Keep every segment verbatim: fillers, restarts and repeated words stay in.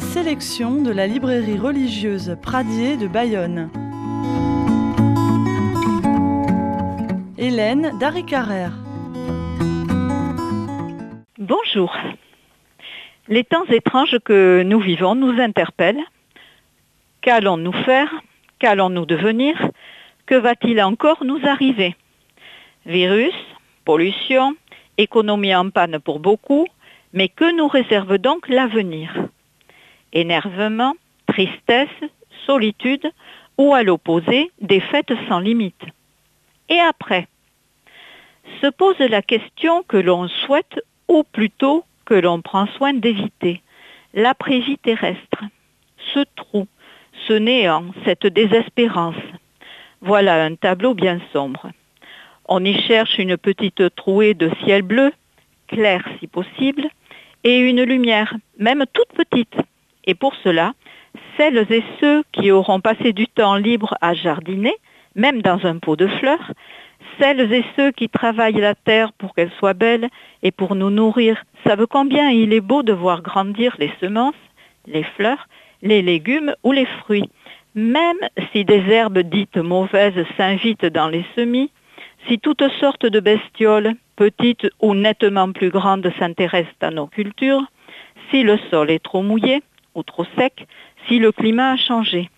sélection de la librairie religieuse Pradier de Bayonne. Hélène Darry-Carrère. Bonjour. Les temps étranges que nous vivons nous interpellent. Qu'allons-nous faire? Qu'allons-nous devenir? Que va-t-il encore nous arriver? Virus, pollution, économie en panne pour beaucoup, mais que nous réserve donc l'avenir? Énervement, tristesse, solitude, ou à l'opposé, défaite sans limite. Et après? Se pose la question que l'on souhaite, ou plutôt que l'on prend soin d'éviter, l'après-vie terrestre, ce trou, ce néant, cette désespérance. Voilà un tableau bien sombre. On y cherche une petite trouée de ciel bleu, clair si possible, et une lumière, même toute petite. Et pour cela, celles et ceux qui auront passé du temps libre à jardiner, même dans un pot de fleurs, celles et ceux qui travaillent la terre pour qu'elle soit belle et pour nous nourrir, savent combien il est beau de voir grandir les semences, les fleurs, les légumes ou les fruits. Même si des herbes dites mauvaises s'invitent dans les semis, si toutes sortes de bestioles, petites ou nettement plus grandes, s'intéressent à nos cultures, si le sol est trop mouillé ou trop sec, si le climat a changé.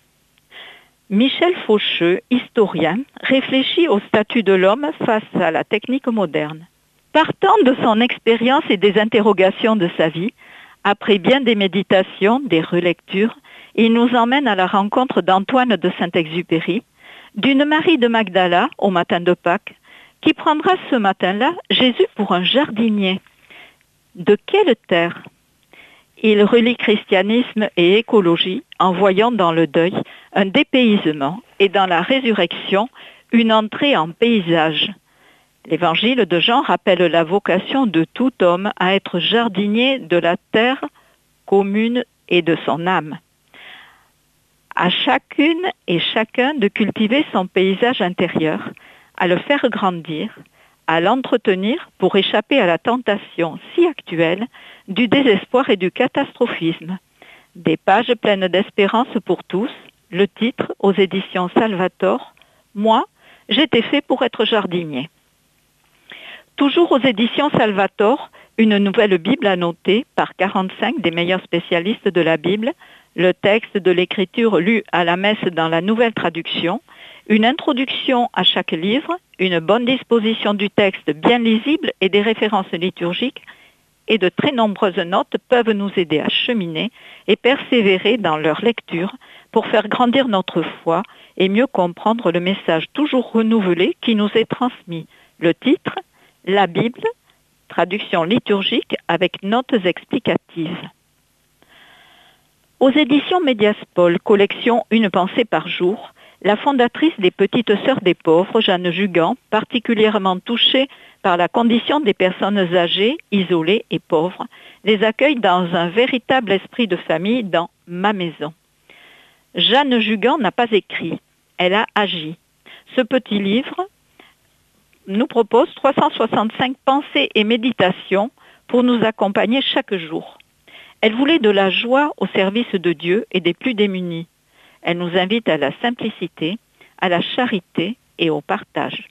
Michel Faucheux, historien, réfléchit au statut de l'homme face à la technique moderne. Partant de son expérience et des interrogations de sa vie, après bien des méditations, des relectures, il nous emmène à la rencontre d'Antoine de Saint-Exupéry, d'une Marie de Magdala au matin de Pâques, qui prendra ce matin-là Jésus pour un jardinier. De quelle terre? Il relie christianisme et écologie en voyant dans le deuil un dépaysement et dans la résurrection une entrée en paysage. L'évangile de Jean rappelle la vocation de tout homme à être jardinier de la terre commune et de son âme. À chacune et chacun de cultiver son paysage intérieur, à le faire grandir, à l'entretenir pour échapper à la tentation si actuelle du désespoir et du catastrophisme. Des pages pleines d'espérance pour tous, le titre aux éditions Salvator, « Moi, j'étais fait pour être jardinier ». Toujours aux éditions Salvator, une nouvelle Bible annotée par quarante-cinq des meilleurs spécialistes de la Bible, le texte de l'écriture lu à la messe dans la nouvelle traduction, une introduction à chaque livre, une bonne disposition du texte bien lisible et des références liturgiques, et de très nombreuses notes peuvent nous aider à cheminer et persévérer dans leur lecture pour faire grandir notre foi et mieux comprendre le message toujours renouvelé qui nous est transmis. Le titre, la Bible, traduction liturgique avec notes explicatives. Aux éditions Médiaspol, collection Une pensée par jour, la fondatrice des Petites Sœurs des Pauvres, Jeanne Jugan, particulièrement touchée par la condition des personnes âgées, isolées et pauvres, les accueille dans un véritable esprit de famille dans Ma maison. Jeanne Jugan n'a pas écrit, elle a agi. Ce petit livre nous propose trois cent soixante-cinq pensées et méditations pour nous accompagner chaque jour. Elle voulait de la joie au service de Dieu et des plus démunis. Elle nous invite à la simplicité, à la charité et au partage.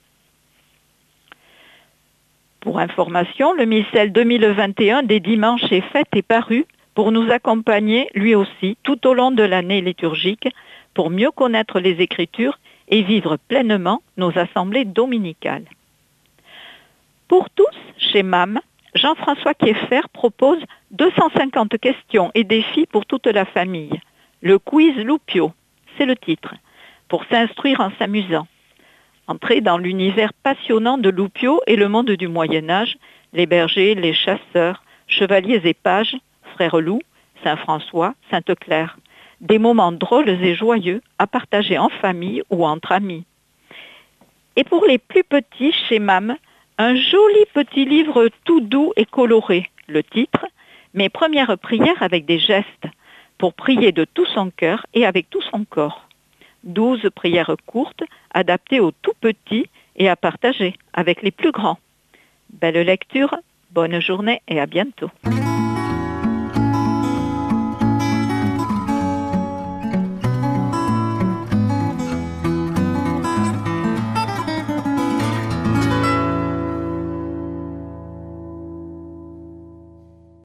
Pour information, le missel deux mille vingt et un des dimanches et fêtes est paru pour nous accompagner lui aussi tout au long de l'année liturgique pour mieux connaître les Écritures et vivre pleinement nos assemblées dominicales. Pour tous, chez M A M, Jean-François Kieffer propose deux cent cinquante questions et défis pour toute la famille. Le quiz Loupio, c'est le titre, pour s'instruire en s'amusant. Entrer dans l'univers passionnant de Loupio et le monde du Moyen-Âge, les bergers, les chasseurs, chevaliers et pages, frères loups, Saint-François, Sainte-Claire. Des moments drôles et joyeux à partager en famille ou entre amis. Et pour les plus petits, chez M A M, un joli petit livre tout doux et coloré, le titre « Mes premières prières avec des gestes » pour prier de tout son cœur et avec tout son corps. Douze prières courtes, adaptées aux tout petits et à partager avec les plus grands. Belle lecture, bonne journée et à bientôt.